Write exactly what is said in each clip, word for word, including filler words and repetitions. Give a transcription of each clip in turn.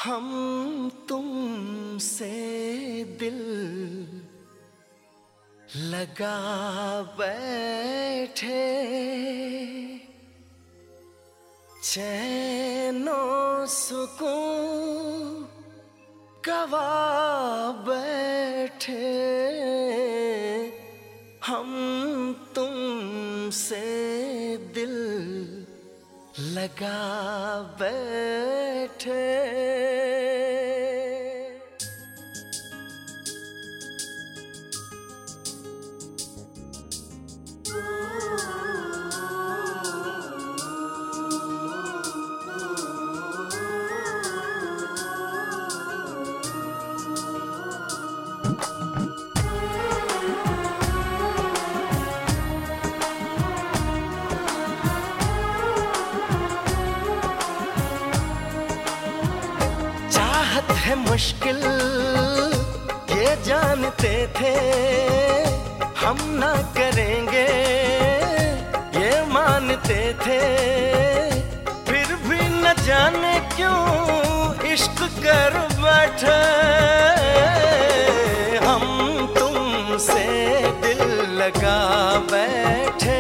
हम तुमसे दिल लगा बैठे, चैनो सुकून गवा बैठे। हम तुमसे दिल लगा बैठे। चाहत है मुश्किल ये जानते थे, हम ना करेंगे ये मानते थे। फिर भी न जाने क्यों इश्क कर बैठे। हम तुमसे दिल लगा बैठे,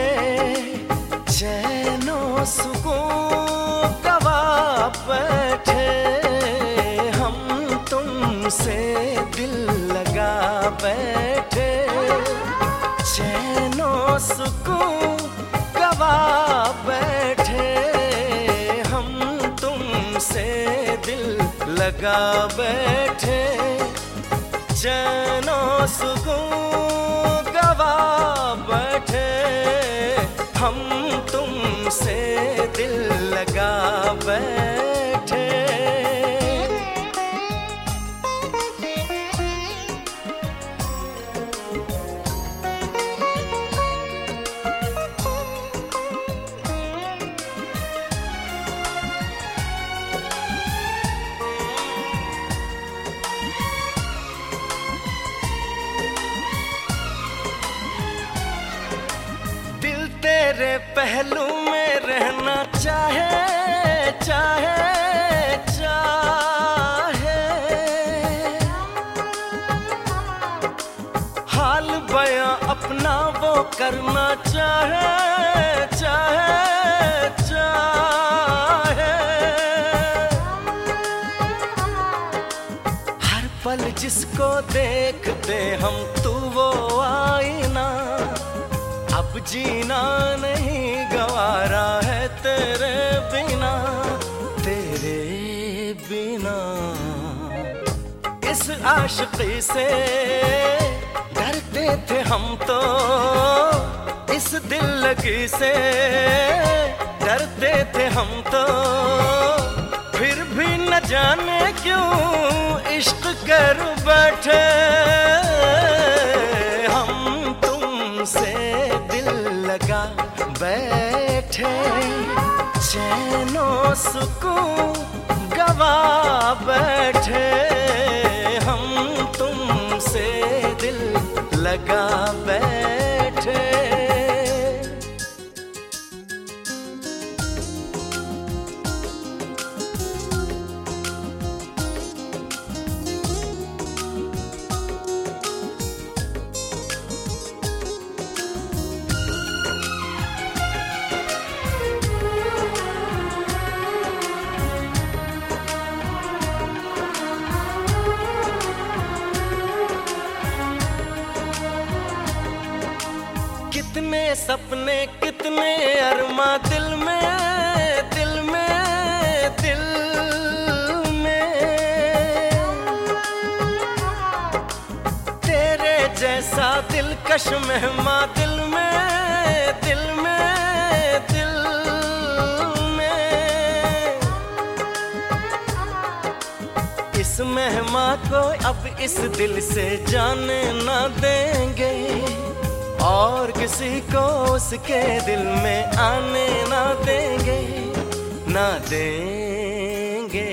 चैनो सुकून गवा बैठे। से दिल लगा बैठे, चैनो सुकून गवा बैठे। हम तुमसे दिल लगा बैठे, चैनो सुकून गवा बैठे। हम तुमसे दिल लगा बैठे। तेरे पहलू में रहना चाहे चाहे चाहे, हाल बयां अपना वो करना चाहे चाहे चाहे। हर पल जिसको देखते हम तू वो आईना, अब जीना नहीं गवारा है तेरे बिना तेरे बिना। इस आशिकी से डरते थे हम तो, इस दिल लगी से डरते थे हम तो। फिर भी न जाने क्यों इश्क कर बैठे। हम तुमसे लगा बैठे, चैनो सुकून गवा बैठे। हम तुमसे दिल लगा बैठे। कितने सपने कितने अरमा दिल में दिल में दिल में। तेरे जैसा दिलकश मेहमा दिल में दिल में दिल में। इस मेहमा को अब इस दिल से जाने ना देंगे, और किसी को उसके दिल में आने ना देंगे ना देंगे।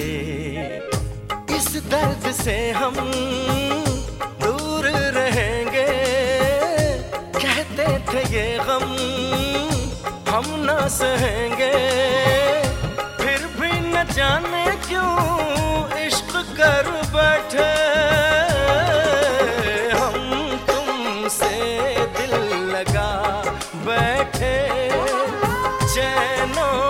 इस दर्द से हम दूर रहेंगे, कहते थे ये गम हम ना सहेंगे। फिर भी न जाने क्यों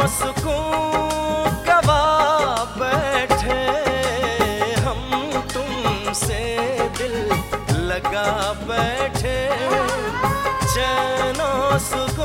सुकून गवा बैठे, हम तुमसे दिल लगा बैठे, चैनो सुकून